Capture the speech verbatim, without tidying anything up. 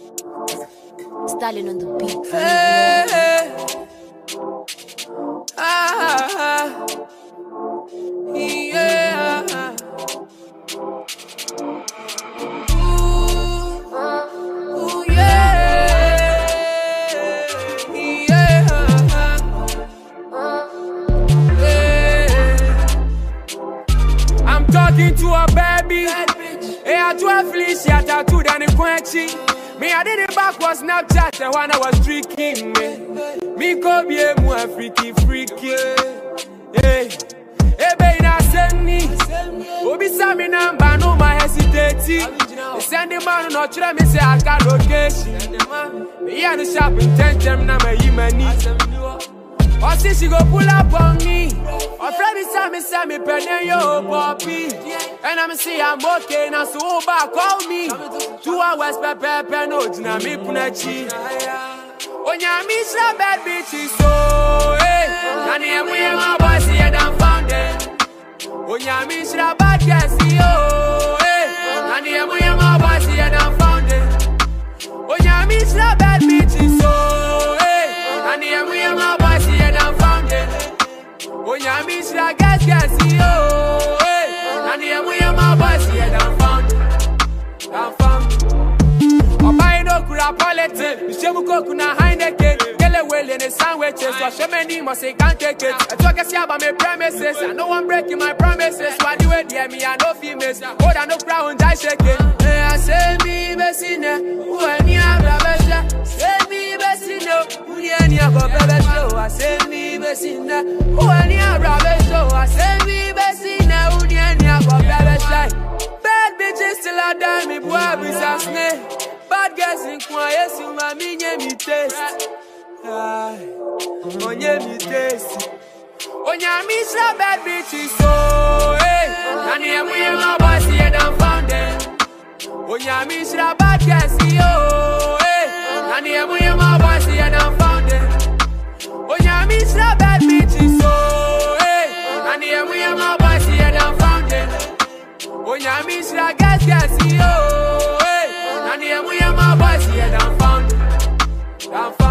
Styling on the beat. Hey, hey. Ah, yeah. Ooh, ooh, yeah. Yeah. Yeah. I'm talking to a baby. Hey, I do a fleece, yeah, tattoo than a quenching. Me, I did it back was Snapchat and when I was tricking me. Me go be a more freaky, freaky. Hey, hey, baby, now send me. Obi sami number, no my hesitating. Send the man no try me say I got location. Me here the shop in ten them na my yimani. Or see she go pull up on me. Or friend me say me say me penny yo poppy. And I'm see I'm okay now so back call me. Two hours per per no jina me punachi. Onya me say bad bitches so hey. Nani emu my boys here done found it. Onya me say bad guys yo hey. Nani emu my boys here done found it. Onya me say bad bitches so hey. Nani emu my boys here done found it. Onya me say guys guys yo hey. Nani emu my boys here done found it. Done found it. Oba no kura politics. Mishemu kokuna Heineken. Gele well in the sandwiches. So show me name say can't take it. I talk about my promises. I know I'm breaking my promises. Why do it hear me? I know females. Hold on no ground, I shake it. I say me besina. When you have a bestia. Say me besina. When you have a bestia. I say me besina. When you have a bestia. I say me besina. When you have a bestia. Bad bitches till I die. Me boy be a snake. Bad guys in quiet, so my me me taste. Ah, onye me taste. Onya me say bad bitches so hey. Nani emu my boys here done found it. Onya me say bad guys yo hey. Nani emu my boys here done found it. Onya me say bad bitches so hey. Nani emu my boys here done found it. Onya me say guys guys yo hey. Nani emu my boys here done found it. Done found it.